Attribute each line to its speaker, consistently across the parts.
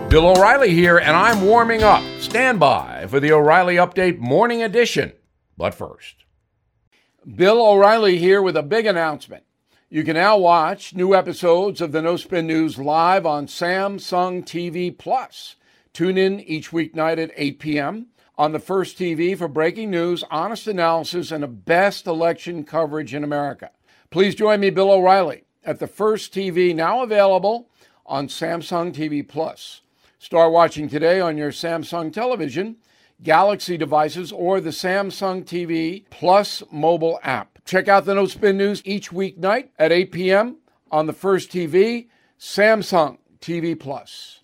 Speaker 1: Bill O'Reilly here, and I'm warming up. Stand by for the O'Reilly Update Morning Edition. But first, Bill O'Reilly here with a big announcement. You can now watch new episodes of the No Spin News live on Samsung TV Plus. Tune in each weeknight at 8 p.m. on the First TV for breaking news, honest analysis, and the best election coverage in America. Please join me, Bill O'Reilly, at the First TV, now available on Samsung TV Plus. Start watching today on your Samsung television, Galaxy devices, or the Samsung TV Plus mobile app. Check out the No Spin News each weeknight at 8 p.m. on the First TV, Samsung TV Plus.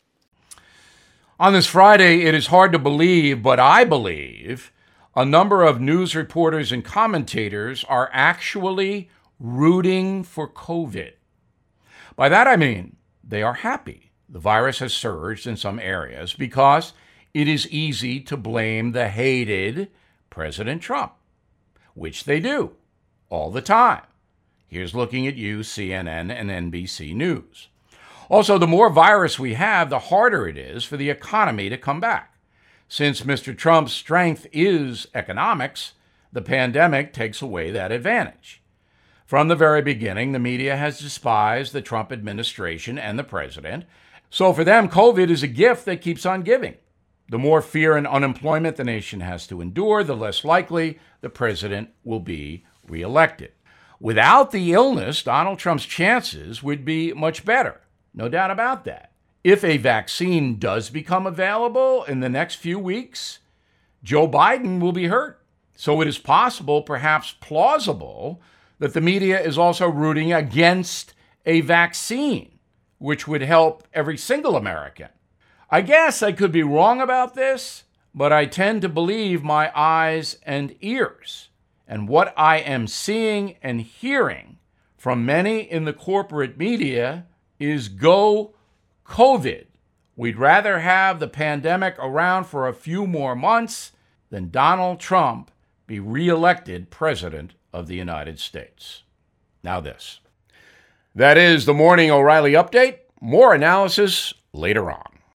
Speaker 1: On this Friday, it is hard to believe, but I believe a number of news reporters and commentators are actually rooting for COVID. By that I mean they are happy the virus has surged in some areas because it is easy to blame the hated President Trump, which they do all the time. Here's looking at you, CNN and NBC News. Also, the more virus we have, the harder it is for the economy to come back. Since Mr. Trump's strength is economics, the pandemic takes away that advantage. From the very beginning, the media has despised the Trump administration and the president. So for them, COVID is a gift that keeps on giving. The more fear and unemployment the nation has to endure, the less likely the president will be reelected. Without the illness, Donald Trump's chances would be much better. No doubt about that. If a vaccine does become available in the next few weeks, Joe Biden will be hurt. So it is possible, perhaps plausible, that the media is also rooting against a vaccine, which would help every single American. I guess I could be wrong about this, but I tend to believe my eyes and ears. And what I am seeing and hearing from many in the corporate media is go COVID. We'd rather have the pandemic around for a few more months than Donald Trump be reelected president of the United States. Now this. That is the Morning O'Reilly Update. More analysis later on.